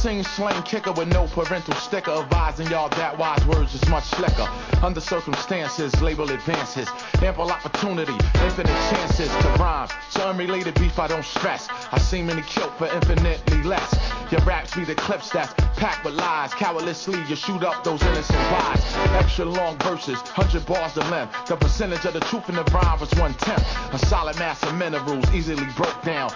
seen slang kicker with no parental sticker, advising y'all that wise words is much slicker. Under circumstances, label advances, ample opportunity, infinite chances to rhyme. So unrelated beef I don't stress. I see many killed for infinitely less. Your raps be the clips that's packed with lies. Cowardlessly you shoot up those innocent lies. Extra long verses, 100 bars to length. The percentage of the truth in the rhyme was 1/10. A solid mass of minerals easily broke down.